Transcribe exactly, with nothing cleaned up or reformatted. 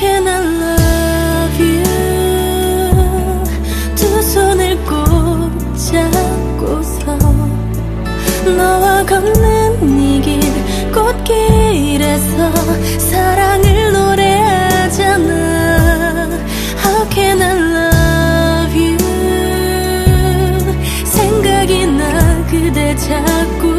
can I love you? 두 손을 꼭 잡고서 너와 걷는 이 길 꽃길에서 사랑을 노래하잖아. How can I love you? 생각이 나 그대 자꾸